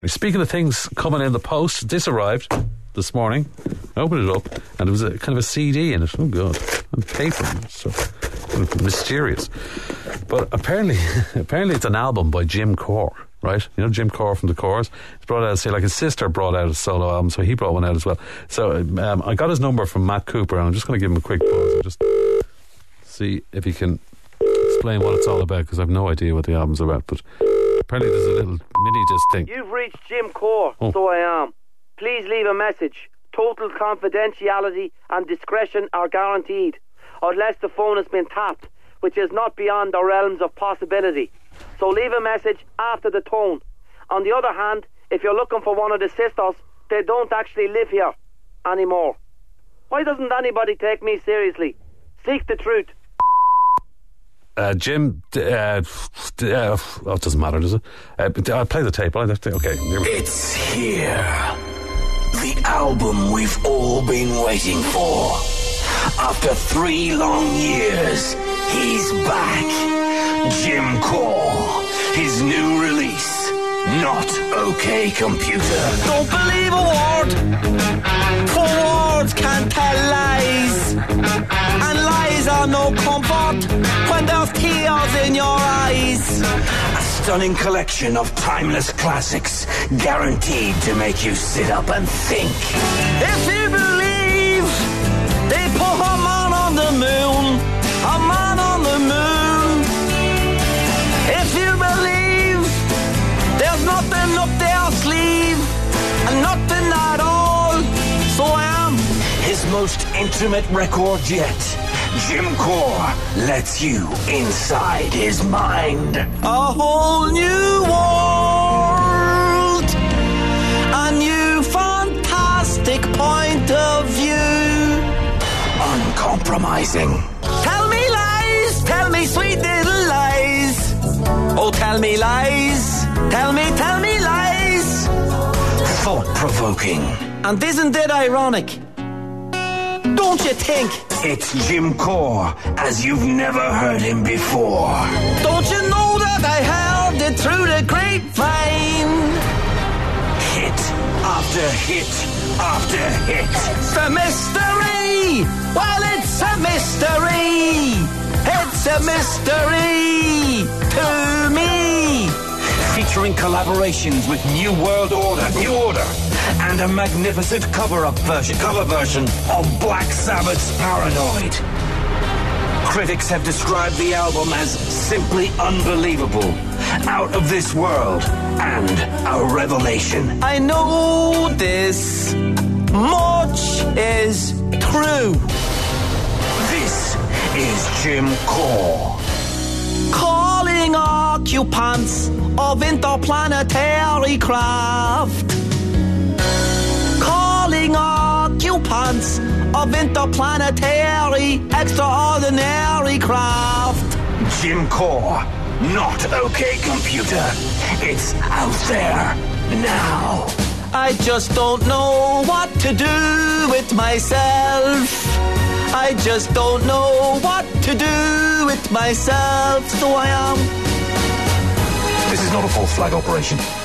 Speaking of things coming in the post, this arrived this morning. I opened it up and there was a kind of a CD in it. Oh God, and paper and stuff. Mysterious. But apparently it's an album by Jim Corr, right? You know Jim Corr from The Corrs? He's brought out, say, like his sister brought out a solo album, so he brought one out as well. So I got his number from Matt Cooper, and I'm just going to give him a quick pause and just see if he can explain what it's all about, because I've no idea what the album's about, but apparently there's a little mini disc thing. You've reached Jim Corr, so I am. Please leave a message. Total confidentiality and discretion are guaranteed, unless the phone has been tapped, which is not beyond the realms of possibility. So leave a message after the tone. On the other hand, if you're looking for one of the sisters, they don't actually live here anymore. Why doesn't anybody take me seriously? Seek the truth. Jim, it doesn't matter, does it? I'll play the tape. Okay, it's here. The album we've all been waiting for. After 3 long years, he's back. Jim Corr, his new release, Not OK Computer. Don't believe a word, for words can't tell lies, and lies are no comfort when there's tears in your eyes. A stunning collection of timeless classics, guaranteed to make you sit up and think. If you believe they put a man on the moon, a man on the moon. If you believe there's nothing up their sleeve, and nothing at all, so I am. His most intimate record yet. Jim Corr lets you inside his mind. A whole new world, a new fantastic point of view. Uncompromising. Tell me sweet little lies. Oh, tell me lies. Tell me lies. Thought-provoking. And isn't it ironic? Don't you think? It's Jim Corr as you've never heard him before. Don't you know that I heard it through the grapevine? Hit after hit after hit. It's a mystery. Well, it's a mystery. It's a mystery to me. Featuring collaborations with New World Order, and a magnificent cover version of Black Sabbath's Paranoid. Critics have described the album as simply unbelievable, out of this world, and a revelation. I know this much is true. This is Jim Corr. Calling occupants of interplanetary craft. Calling occupants of interplanetary extraordinary craft. Jim Corr, Not OK Computer. It's out there now. I just don't know what to do with myself. I just don't know what to do with myself, so I am. This is not a false flag operation.